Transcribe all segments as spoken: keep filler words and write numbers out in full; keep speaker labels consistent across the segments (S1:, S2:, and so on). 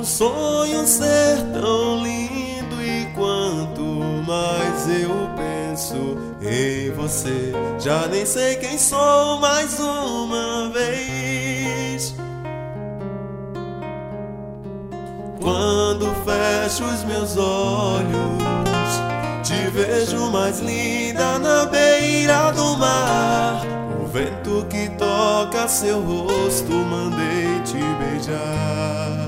S1: Nosso sonho ser tão lindo, e quanto mais eu penso em você, já nem sei quem sou mais uma vez. Quando fecho os meus olhos, te vejo mais linda na beira do mar. O vento que toca seu rosto, mandei te beijar.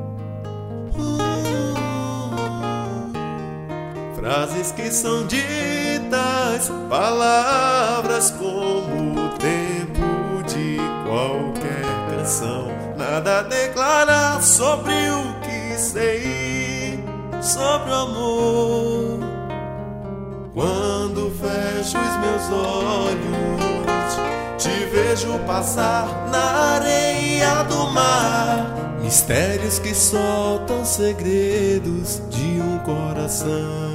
S1: Frases que são ditas, palavras como o tempo de qualquer canção. Nada a declarar sobre o que sei, sobre o amor. Quando fecho os meus olhos, te vejo passar na areia do mar. Mistérios que soltam segredos de um coração.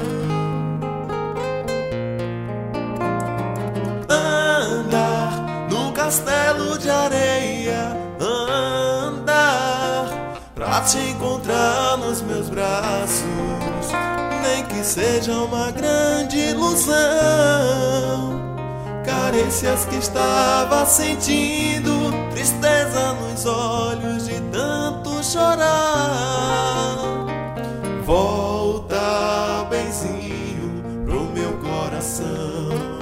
S1: Andar num castelo de areia, andar pra te encontrar nos meus braços, nem que seja uma grande ilusão. Carícias que estava sentindo, tristeza nos olhos de tanto chorar. Volta, benzinho, pro meu coração.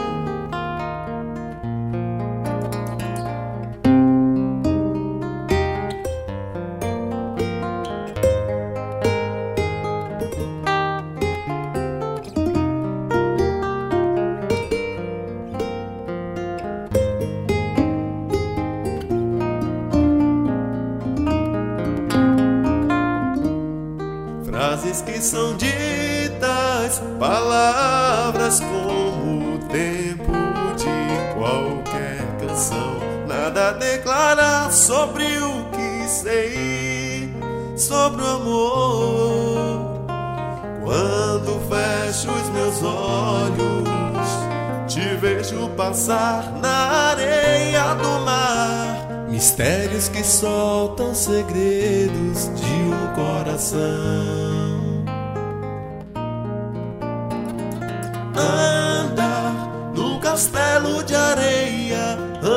S1: Frases que são ditas, palavras como o tempo de qualquer canção. Nada a declarar sobre o que sei, sobre o amor. Quando fecho os meus olhos, te vejo passar na areia do mar. Mistérios que soltam segredos de um coração. Andar num castelo de areia,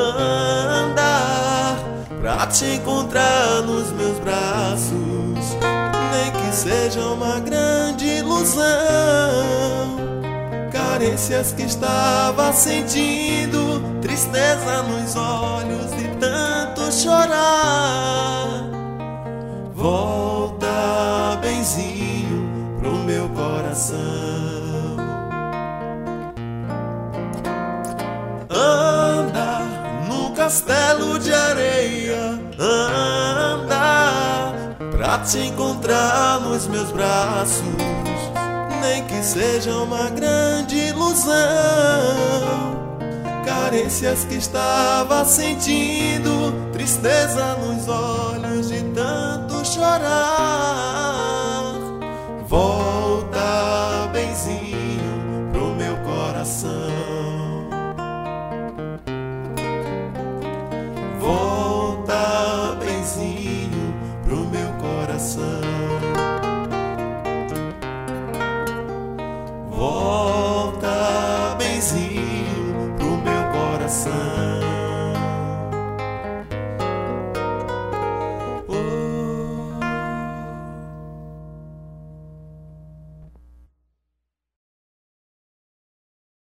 S1: andar pra te encontrar nos meus braços, nem que seja uma grande ilusão. Carícias que estava sentindo, tristeza nos olhos de tanto chorar. Volta, benzinho, pro meu coração. Andar no castelo de areia, andar pra te encontrar nos meus braços, nem que seja uma grande ilusão. Carícias que estava sentindo, tristeza nos olhos de tanto chorar.